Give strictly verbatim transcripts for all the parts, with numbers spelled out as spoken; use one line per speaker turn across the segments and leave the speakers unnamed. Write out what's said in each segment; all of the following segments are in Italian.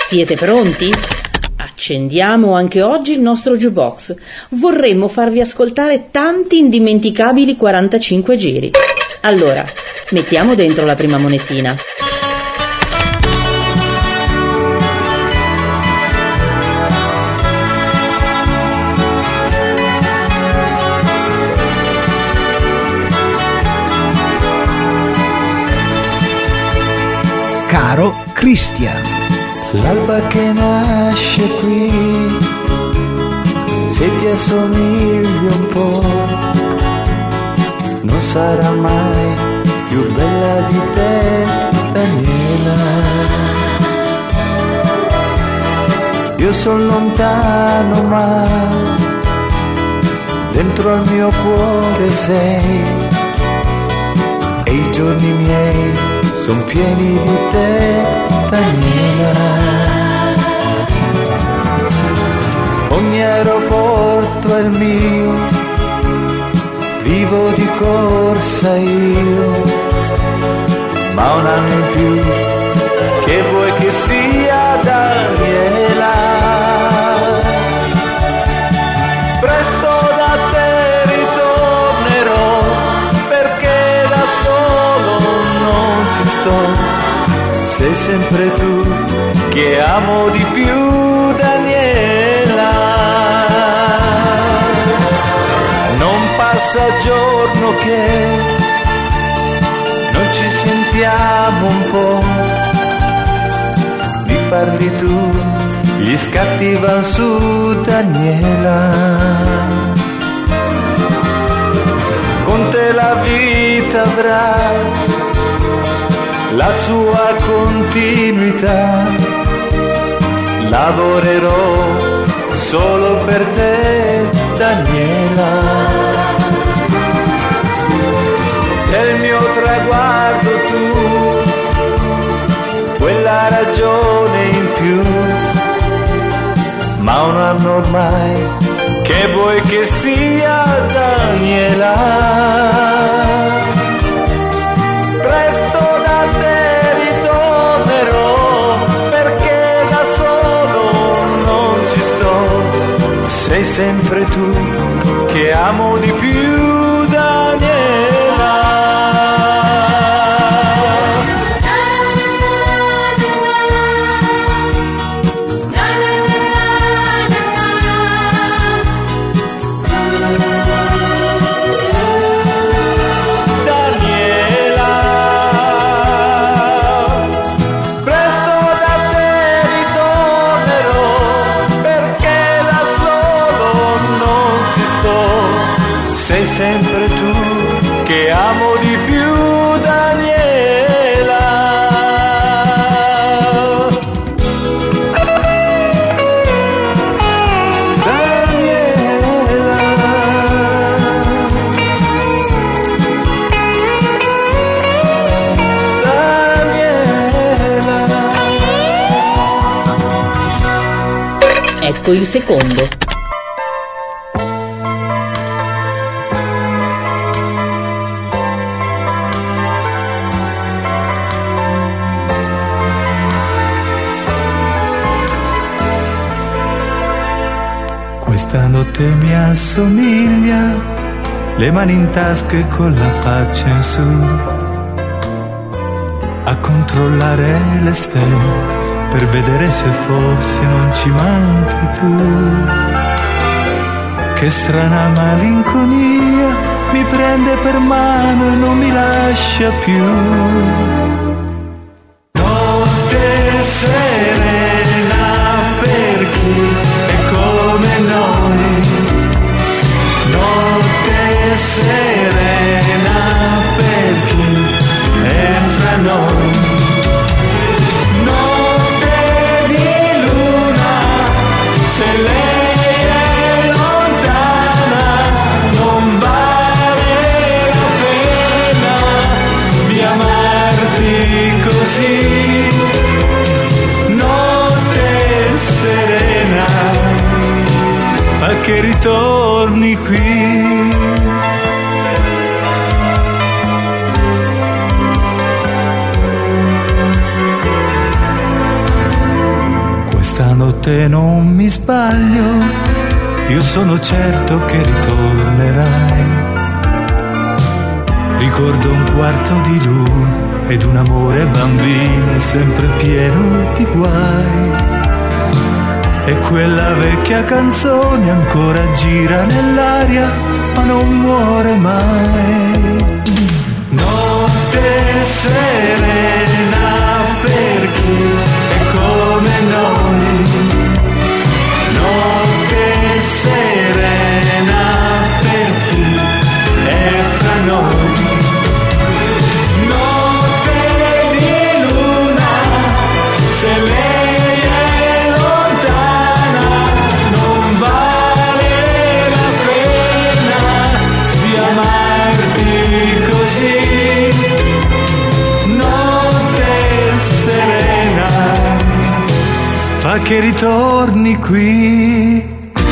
Siete pronti? Accendiamo anche oggi il nostro jukebox. Vorremmo farvi ascoltare tanti indimenticabili quarantacinque giri. Allora, mettiamo dentro la prima monetina.
Caro Cristian,
l'alba che nasce qui, se ti assomigli un po', non sarà mai più bella di te, Daniela. Io son lontano ma dentro al mio cuore sei, e i giorni miei son pieni di te, Daniela. Ogni aeroporto è il mio, vivo di corsa io, ma un anno in più, che vuoi che sia, Daniela? Presto da te ritornerò, perché da solo non ci sto. Sei sempre tu che amo di più, Daniela. Non passa giorno che non ci sentiamo un po'. Mi parli tu, gli scatti van su, Daniela. Con te la vita avrà la sua continuità, lavorerò solo per te, Daniela. Sei il mio traguardo tu, quella ragione in più, ma un anno ormai, che vuoi che sia, Daniela? Presto da te ritornerò, perché da solo non ci sto. Sei sempre tu che amo di più, Daniela. Sei sempre tu che amo di più, Daniela. Daniela. Daniela.
Ecco il secondo.
Questa notte mi assomiglia, le mani in tasca e con la faccia in su, a controllare le stelle per vedere se forse non ci manchi tu. Che strana malinconia mi prende per mano e non mi lascia più. Notte serena per chi è come noi, notte serena per chi è fra noi, notte di luna, se lei è lontana non vale la pena di amarti così. Notte serena, fa che ritorni qui. stanotte non mi sbaglio, io sono certo che ritornerai. Ricordo un quarto di luna ed un amore bambino sempre pieno di guai. E quella vecchia canzone ancora gira nell'aria, ma non muore mai. Notte serena per chi è come noi. Notte serena per chi è fra noi. Notte di luna, se lei è lontana, non vale la pena di amarti così. Notte serena, fa che ritorni qui.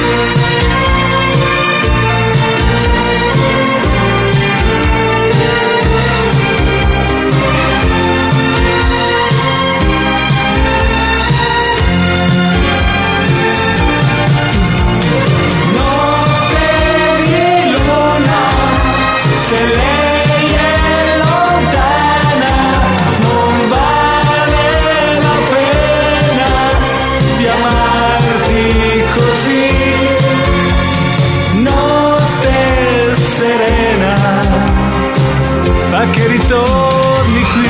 Se lei è lontana, non vale la pena di amarti così. Notte serena, fa che ritorni qui.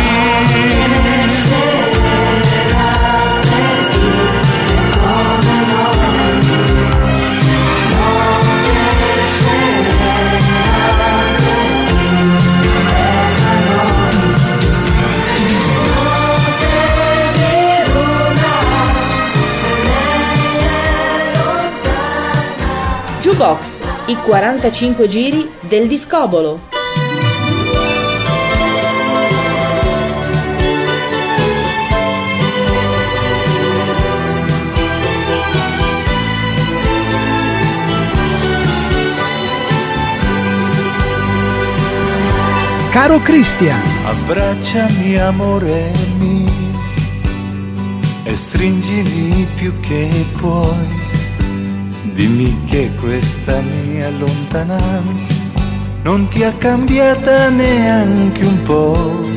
Jukebox, i quarantacinque giri del discobolo.
Caro Cristian,
abbracciami amore mio e stringimi più che puoi. Dimmi che questa mia lontananza non ti ha cambiata neanche un po'.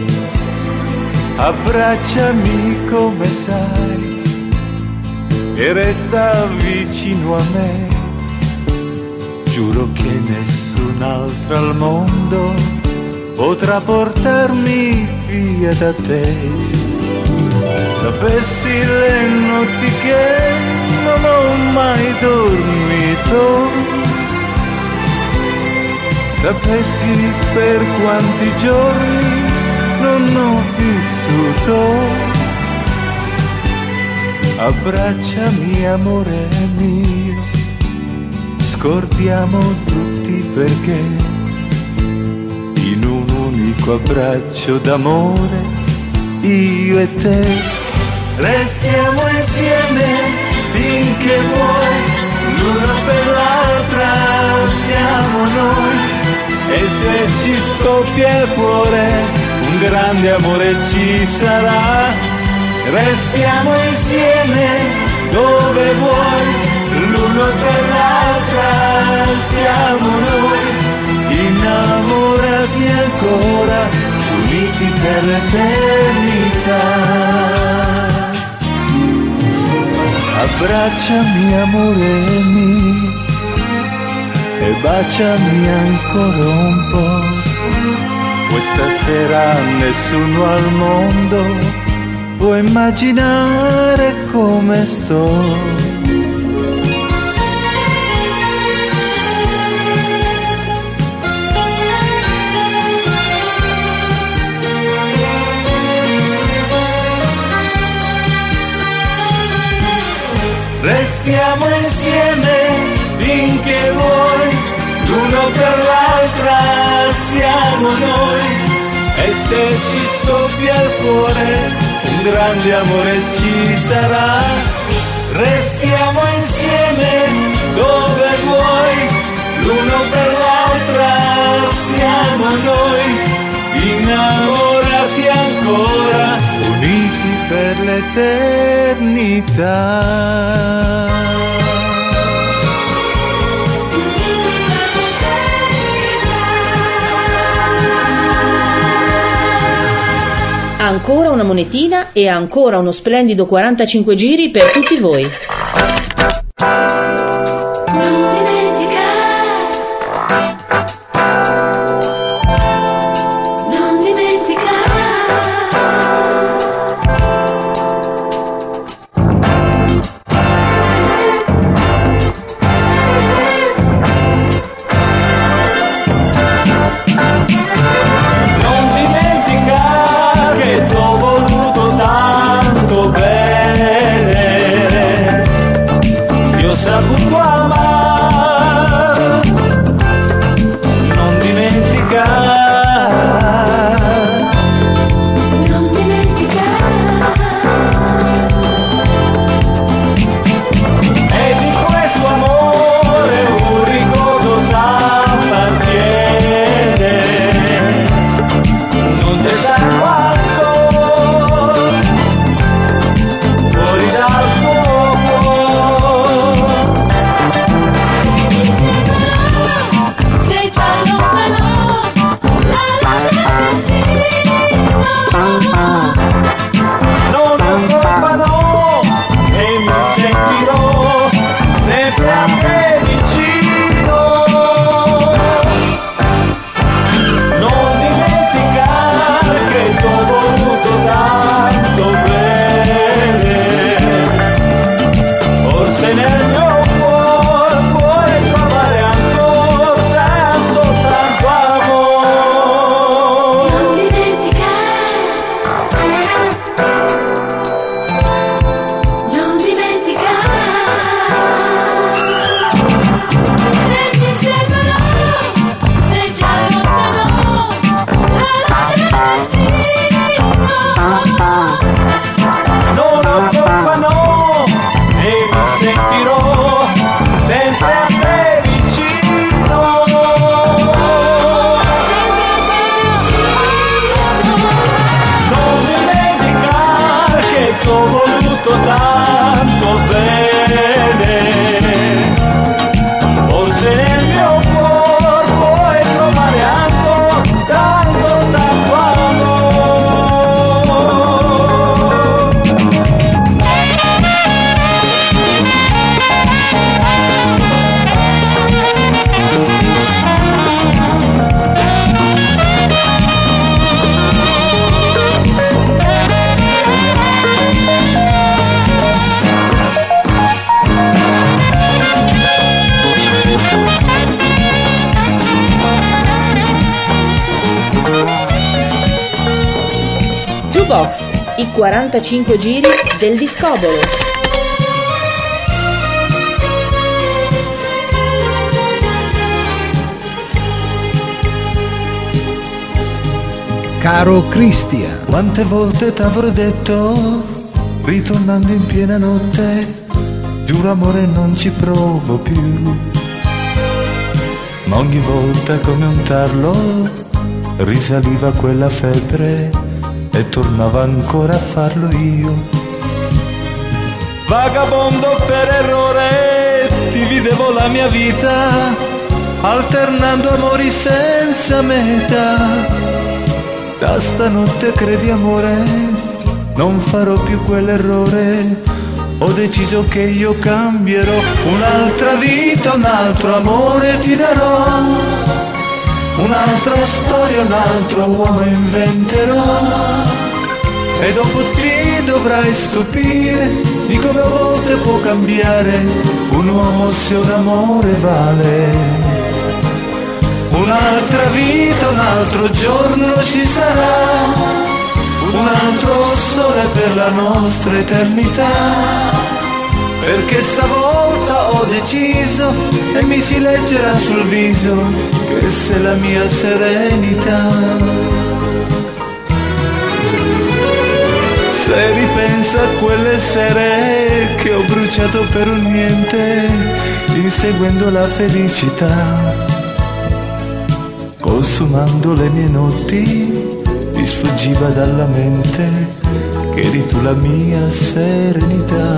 Abbracciami come sai e resta vicino a me. Giuro che nessun altro al mondo potrà portarmi via da te. Sapessi le notti che non ho mai dormito, sapessi per quanti giorni non ho vissuto. Abbracciami amore mio, scordiamo tutti perché in un unico abbraccio d'amore io e te restiamo insieme finché vuoi, l'uno per l'altra siamo noi. E se ci scoppia il cuore, un grande amore ci sarà. Restiamo insieme dove vuoi, l'uno per l'altra siamo noi. Innamorati ancora, uniti per l'eternità. Abbracciami amore mio e baciami ancora un po'. Questa sera nessuno al mondo può immaginare come sto. Restiamo insieme finché vuoi, l'uno per l'altra siamo noi. E se ci scoppia il cuore, un grande amore ci sarà. Restiamo insieme dove vuoi, l'uno per l'altra siamo noi. Innamorati ancora, uniti per l'eternità.
Ancora una monetina e ancora uno splendido quarantacinque giri per tutti voi.
Non dimentica, non dimentica.
Saputo amar, non dimenticare,
Non dimenticare.
e di questo amore un ricordo t'appartiene, non te darò ancora fuori dal tuo. Non ho colpa no, e mi sentirò sempre a te vicino. Non dimenticare che t'ho voluto tanto bene, forse nel mio cuore puoi trovare ancora tanto, tanto amore.
Non dimenticare, non dimenticare. Se ci separò, se già lontano, la notte del destino.
Non ho colpa no, e mi sentirò sempre a te vicino.
Sempre a te vicino.
Non dimenticare che t'ho voluto tanto bene, forse nel mio cuore puoi trovare ancora tanto, tanto amore.
Jukebox, i quarantacinque giri del discobolo.
Caro Cristian,
Quante volte t'avrò detto, ritornando in piena notte, giuro amore non ci provo più. Ma ogni volta come un tarlo risaliva quella febbre e tornavo ancora a farlo io. Vagabondo per errore ti videvo la mia vita, alternando amori senza meta. Da stanotte credi amore, non farò più quell'errore. Ho deciso che io cambierò, un'altra vita, un altro amore ti darò, un'altra storia, un altro uomo inventerò. E dopo ti dovrai stupire di come a volte può cambiare un uomo se un amore vale. Un'altra vita, un altro giorno ci sarà, un altro sole per la nostra eternità. Perché stavolta ho deciso e mi si leggerà sul viso che sei la mia serenità. Se ripensa a quelle sere che ho bruciato per un niente, inseguendo la felicità, consumando le mie notti, mi sfuggiva dalla mente che eri tu la mia serenità.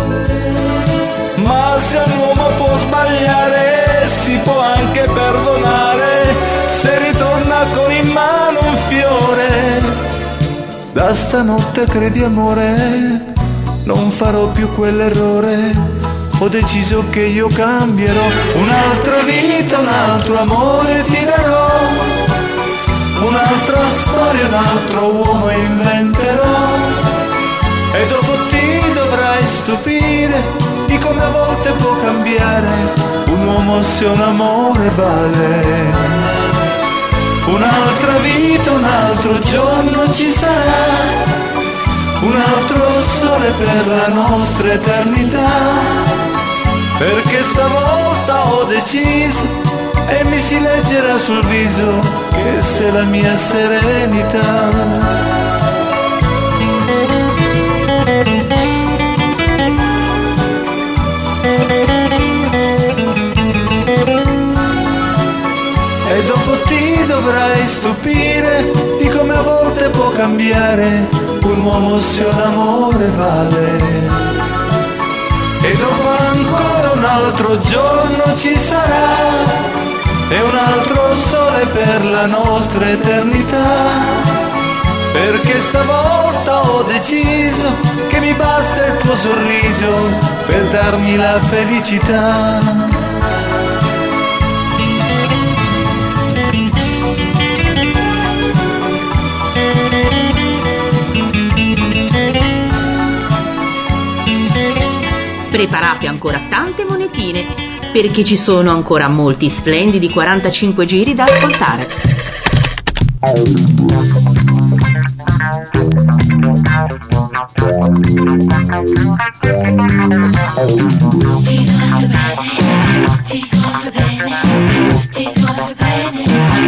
Ma se un uomo può sbagliare, si può anche perdonare, se ritorna con in mano un fiore. Da stanotte credi amore, non farò più quell'errore. Ho deciso che io cambierò, un'altra vita, un altro amore ti darò, un'altra storia, un altro uomo inventerò. E dopo ti dovrai stupire di come a volte può cambiare un uomo se un amore vale. Un'altra vita, un altro giorno ci sarà, un altro sole per la nostra eternità. Perché stavolta ho deciso e mi si leggerà sul viso che sei la mia serenità. E dopo ti dovrai stupire di come a volte può cambiare un uomo se un amore vale. E dopo ancora un altro giorno ci sarà, e un altro sole per la nostra eternità. Perché stavolta ho deciso che mi basta il tuo sorriso per darmi la felicità.
Preparate ancora tante monetine, perché ci sono ancora molti splendidi quarantacinque giri da ascoltare.
Ti voglio bene, ti voglio bene,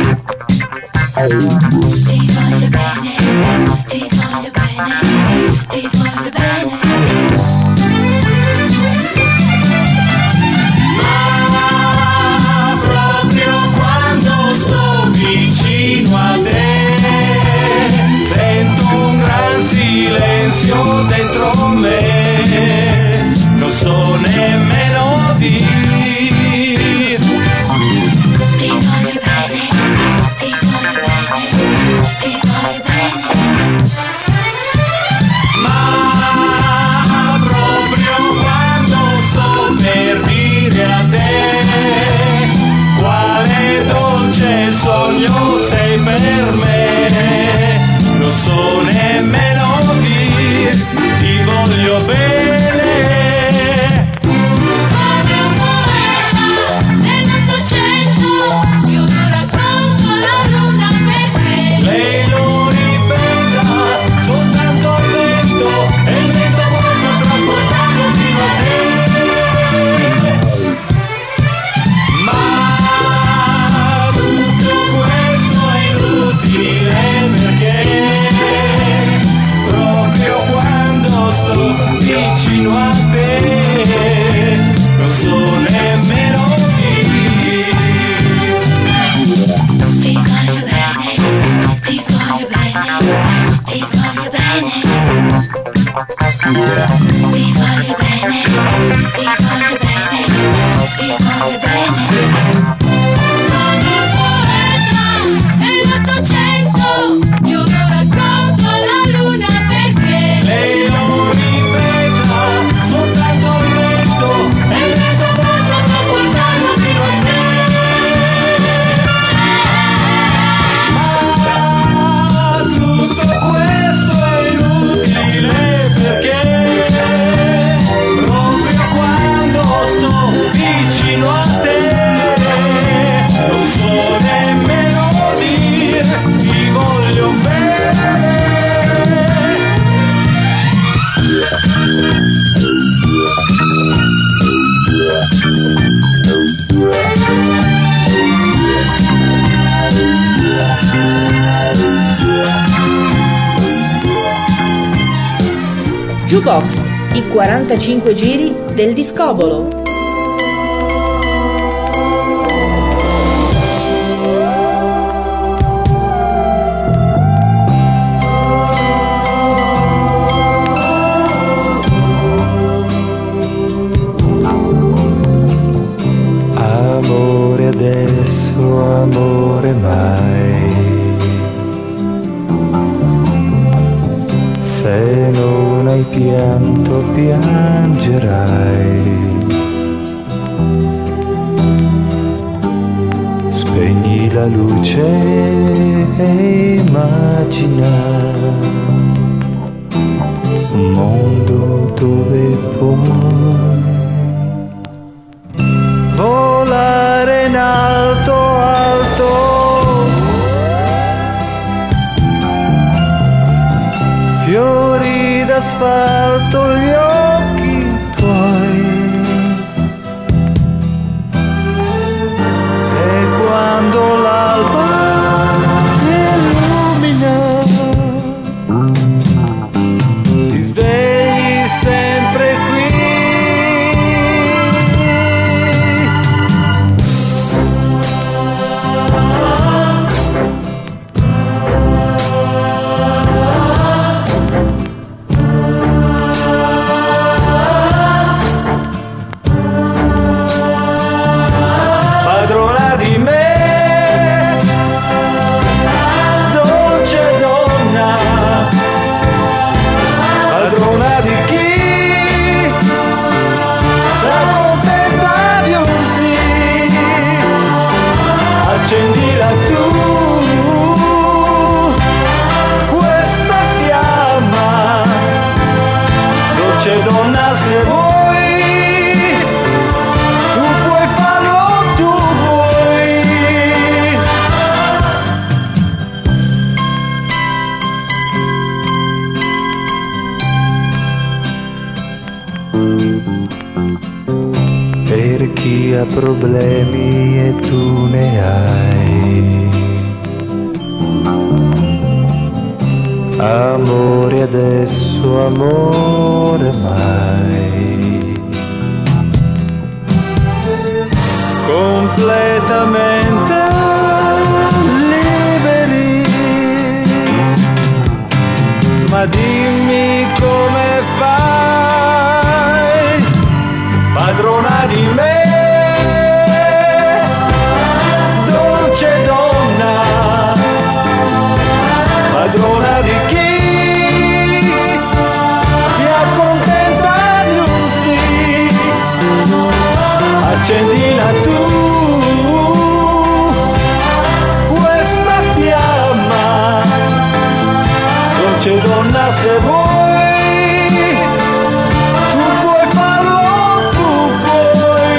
ti voglio bene, ti voglio bene, ti voglio bene.
Vicino a te sento un gran silenzio dentro me, non so nemmeno dire.
Ti voglio bene, ti voglio bene, ti voglio bene.
Ma proprio quando sto per dire a te quale dolce sogno sei per me, non so nemmeno dir, ti voglio bene.
Come un poeta dell'Ottocento, io lo racconto alla luna perché
Lei lo ripeta soltanto al vento e il vento possa trasportarlo fino a te. Ma tutto questo è inutile perché proprio quando sto vicino a te non so nemmeno dire.
ti voglio bene, ti voglio bene, ti voglio bene. Ti voglio bene, ti voglio bene, ti voglio bene. Come un poeta dell'Ottocento, io lo racconto alla luna perché
Lei lo ripeta soltanto al vento e il vento possa trasportarlo fino a te. Ma tutto questo è inutile perché proprio quando sto vicino a te non so nemmeno dire ti voglio bene.
Jukebox, i quarantacinque giri del discobolo.
piangerai. Spegni la luce e immagina un mondo dove puoi volare in alto, alto, fiori d'asfalto gli occhi tuoi, e quando l'alba illumina ti svegli sempre qui. Padrona di me, dolce donna, padrona di chi s'accontenta di un sì, accendila tu questa fiamma, dolce donna, se vuoi tu puoi farlo, tu puoi. Per chi ha problemi e tu ne hai, amore adesso, amore mai, completamente liberi, ma dimmi come fai, padrona di me, dolce donna, padrona di chi si accontenta di un sì, accendila tu questa fiamma, dolce donna, se vuoi tu puoi farlo, tu puoi.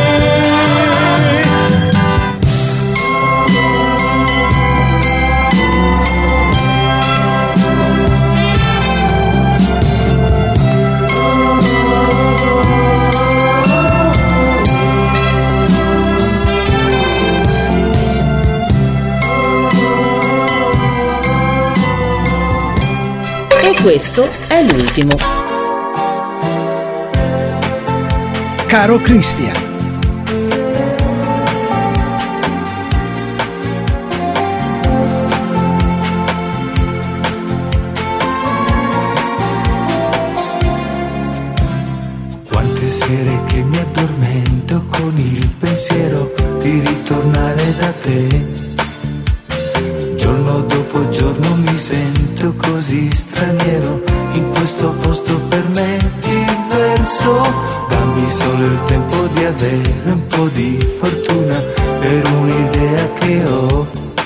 E questo è l'ultimo.
Caro Cristian,
quante sere che mi addormento con il pensiero di ritornare da te. Giorno dopo giorno mi sento così straniero in questo posto per me diverso. Dammi solo il tempo di avere un po' di fortuna per un'idea che ho.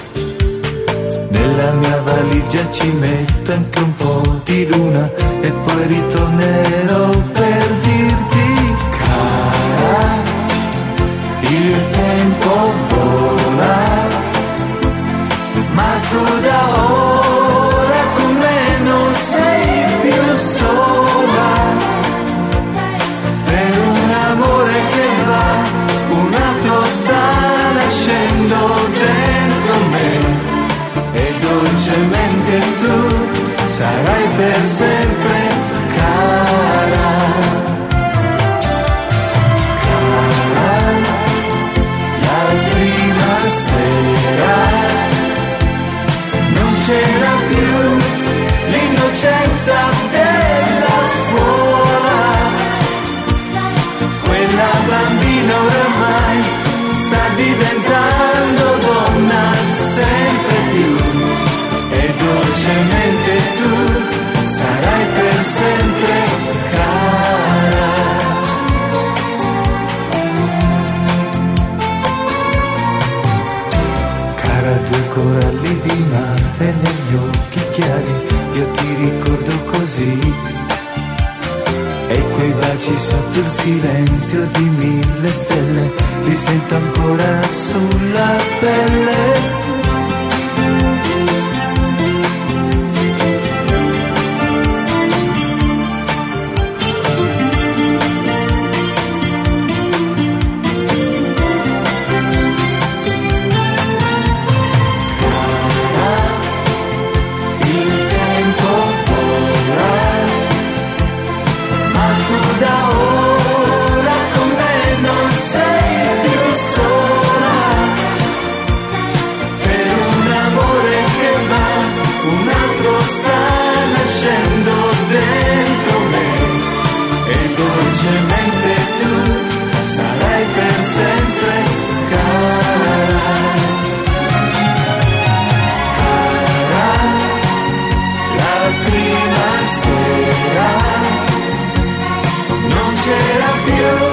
Nella mia valigia ci metto anche un po' di luna e poi ritornerò per dirti, cara, il tempo vola, ma tu da ora con me non sei più sola, per un amore che va, un altro sta nascendo dentro me, e dolcemente tu sarai per sempre, cara, cara, la prima sera non c'era più l'innocenza della scuola, quella bambina oramai sta diventando donna sempre più, e dolcemente tu sarai per sempre, cara. coralli di mare negli occhi chiari, io ti ricordo così. E quei baci sotto il silenzio di mille stelle, li sento ancora sulla pelle. Non c'era più